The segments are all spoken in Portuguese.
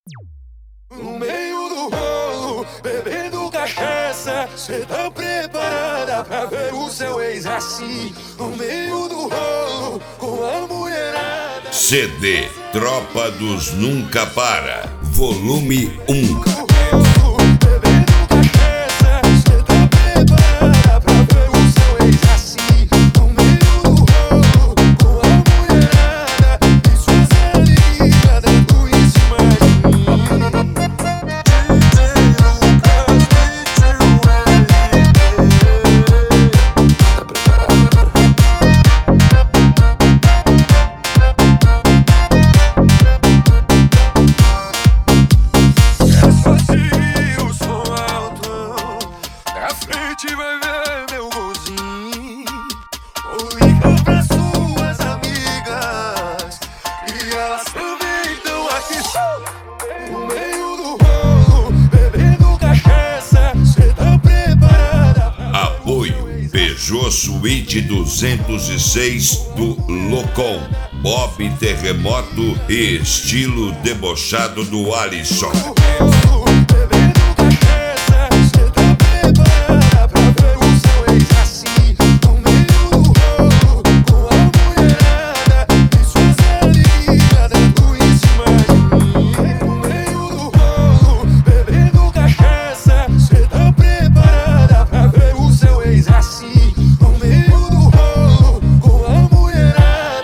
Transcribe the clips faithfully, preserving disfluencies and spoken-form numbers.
No meio do rolo, bebendo cachaça, cê tá preparada pra ver o seu ex assim? No meio do rolo, com a mulherada. C D Tropa dos Nunca Para, volume um. Vai ver meu golzinho, liga pra suas amigas e elas também estão aqui. No meio do rolo, bebendo cachaça, cê tá preparada? Apoio Peugeot Suite duzentos e seis do Locom, Bob Terremoto e estilo debochado do Alisson.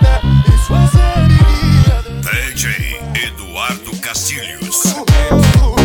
D J Eduardo Castilhos.